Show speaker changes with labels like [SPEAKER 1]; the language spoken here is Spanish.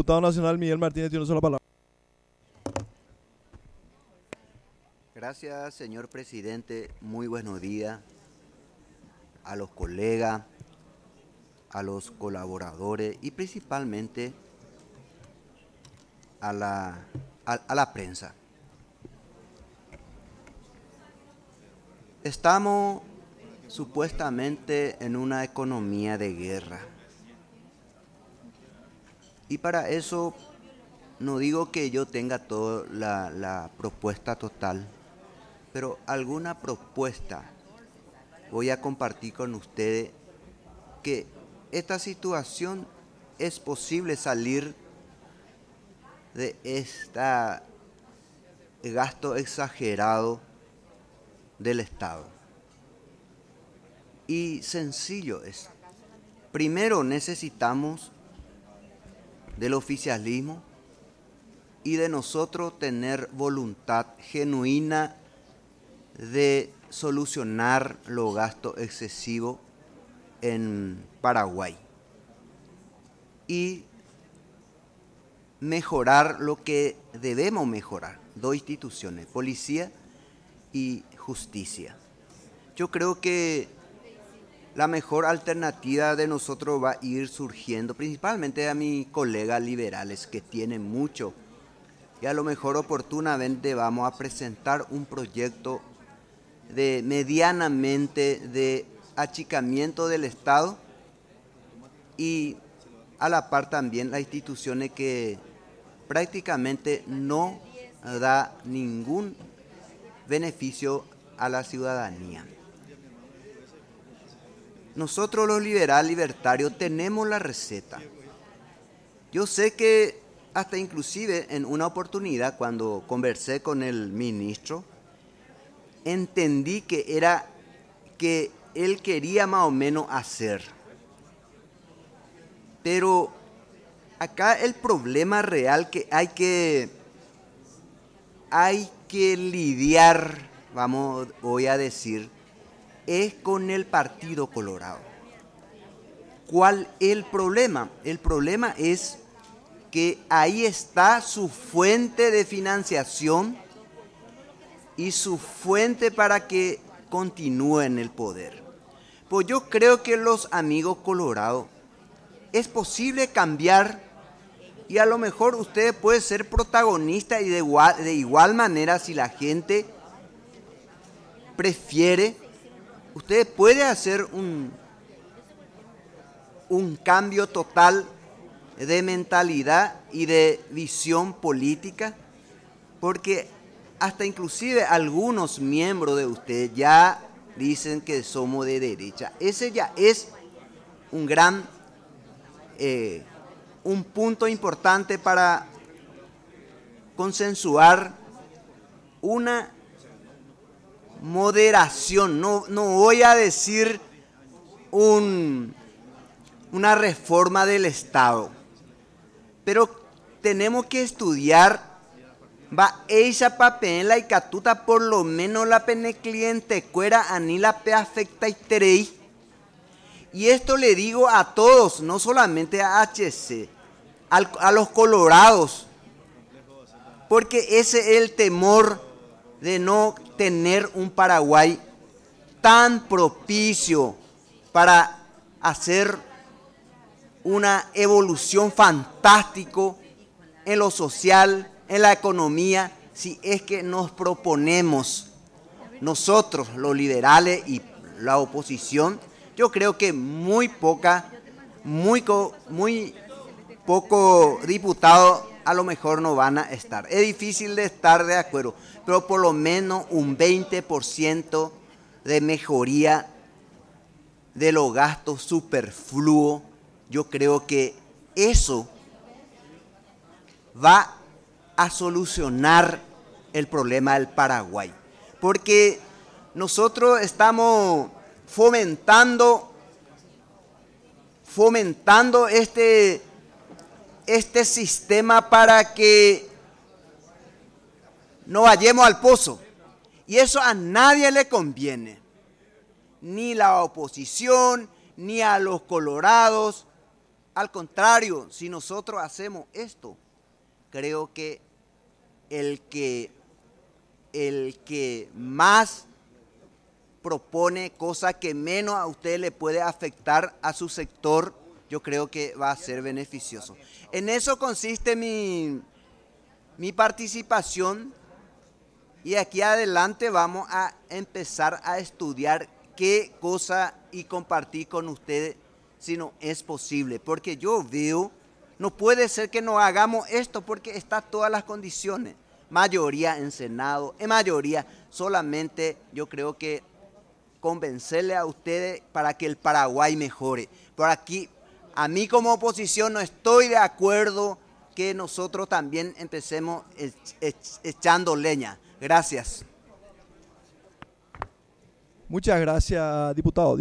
[SPEAKER 1] diputado nacional Miguel Martínez tiene una sola palabra.
[SPEAKER 2] Gracias, señor presidente. Muy buenos días a los colegas, a los colaboradores y principalmente a la prensa. Estamos supuestamente en una economía de guerra. Y para eso no digo que yo tenga toda la propuesta total, pero alguna propuesta voy a compartir con ustedes que esta situación es posible salir de este gasto exagerado del Estado. Y sencillo es. Primero necesitamos del oficialismo y de nosotros tener voluntad genuina de solucionar los gastos excesivos en Paraguay y mejorar lo que debemos mejorar, dos instituciones, policía y justicia. Yo creo que la mejor alternativa de nosotros va a ir surgiendo, principalmente a mis colegas liberales que tienen mucho, y a lo mejor oportunamente vamos a presentar un proyecto de medianamente de achicamiento del Estado y a la par también las instituciones que prácticamente no da ningún beneficio a la ciudadanía. Nosotros los libertarios tenemos la receta. Yo sé que hasta inclusive en una oportunidad cuando conversé con el ministro, entendí que él quería más o menos hacer. Pero acá el problema real que hay que lidiar, voy a decir, es con el Partido Colorado. ¿Cuál es el problema? El problema es que ahí está su fuente de financiación y su fuente para que continúe en el poder. Pues yo creo que los amigos colorados es posible cambiar y a lo mejor usted puede ser protagonista y de igual manera si la gente prefiere, usted puede hacer un cambio total de mentalidad y de visión política, porque hasta inclusive algunos miembros de usted ya dicen que somos de derecha. Ese ya es un gran, un punto importante para consensuar una moderación. No voy a decir una reforma del Estado, pero tenemos que estudiar. Va ella papel la icatuta por lo menos la pene cliente cuera ani la pe afecta y terei. Y esto le digo a todos, no solamente a HC, a los colorados, porque ese es el temor de no tener un Paraguay tan propicio para hacer una evolución fantástico en lo social, en la economía, si es que nos proponemos nosotros, los liberales y la oposición. Yo creo que muy poco diputados a lo mejor no van a estar. Es difícil de estar de acuerdo, pero por lo menos un 20% de mejoría de los gastos superfluos. Yo creo que eso va a solucionar el problema del Paraguay, porque nosotros estamos fomentando este sistema para que no vayamos al pozo, y eso a nadie le conviene, ni la oposición, ni a los colorados, Al contrario, si nosotros hacemos esto, creo que el que más propone cosas que menos a usted le puede afectar a su sector, yo creo que va a ser beneficioso. En eso consiste mi participación, y de aquí adelante vamos a empezar a estudiar qué cosa y compartir con ustedes si no es posible. Porque yo veo, no puede ser que no hagamos esto porque están todas las condiciones. Mayoría en Senado, en mayoría solamente yo creo que convencerle a ustedes para que el Paraguay mejore. Por aquí, a mí como oposición no estoy de acuerdo que nosotros también empecemos echando leña. Gracias.
[SPEAKER 1] Muchas gracias, diputado.